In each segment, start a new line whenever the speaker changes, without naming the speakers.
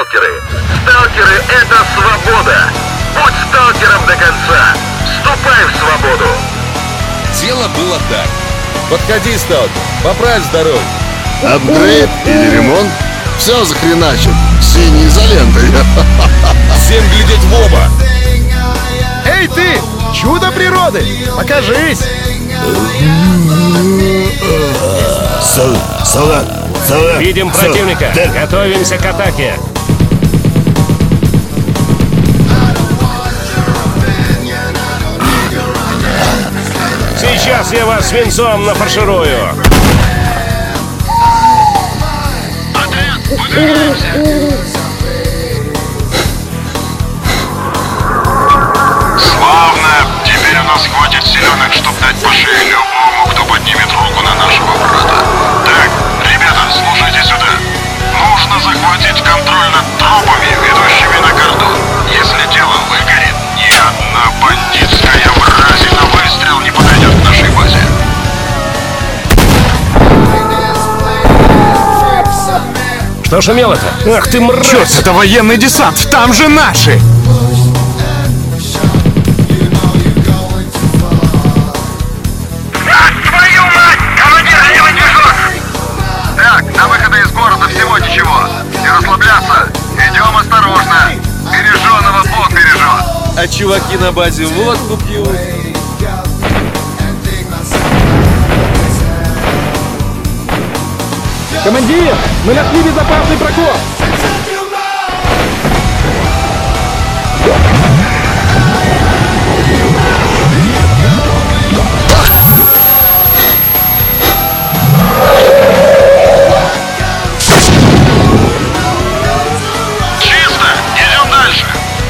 сталкеры. Сталкеры — это свобода. Будь сталкером до конца. Вступай в свободу.
Дело было так. Подходи, сталкер, поправь здоровье.
Апгрейд или ремонт? Все захреначим. Синей изолентой.
Всем глядеть в оба.
Эй ты, чудо природы, покажись.
Видим противника. Готовимся к атаке. Сейчас я вас свинцом нафарширую.
Славно! Теперь у нас хватит силенок, чтобы дать по шее любому, кто поднимет руку на нашего брата. Так, ребята, слушайте сюда. Нужно захватить контроль над тропами, ведущими на кордон. Если дело выгорит, ни одна бандитская мразь на выстрел не подойдет к нашей базе.
Что шумело-то? Ах ты мразь!
Черт, это военный десант, там же наши!
Твою мать! Командир, сделай движок! Так, до выхода из города всего ничего. Не расслабляться. Идем осторожно. Береженого Бог бережет.
А чуваки на базе водку пьют.
Командир, мы нашли безопасный прокол!
Чисто! Идем дальше!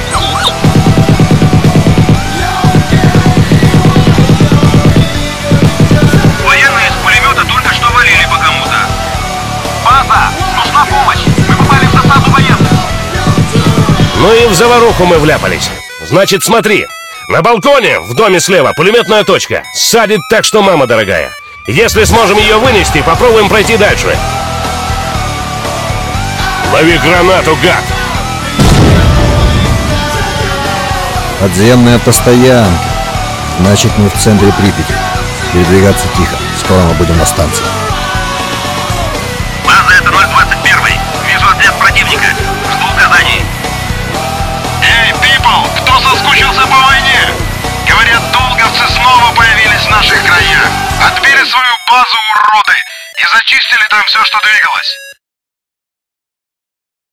Военные из пулемета только что валили по кому-то. База! Нужна помощь! Мы попали в засаду военных!
Ну и в заваруху мы вляпались. Значит, смотри. На балконе, в доме слева, пулеметная точка. Садит так, что мама дорогая. Если сможем ее вынести, попробуем пройти дальше. Лови гранату, гад!
Подземная автостоянка. Значит, мы в центре Припяти. Передвигаться тихо. Скоро мы будем на станции.
База, это 021. Вижу отряд противника. Жду указаний.
Эй, people! Кто соскучился по войне? Говорят, долговцы снова появились в наших краях. Отбили свою базу, уроды, и зачистили там все, что двигалось.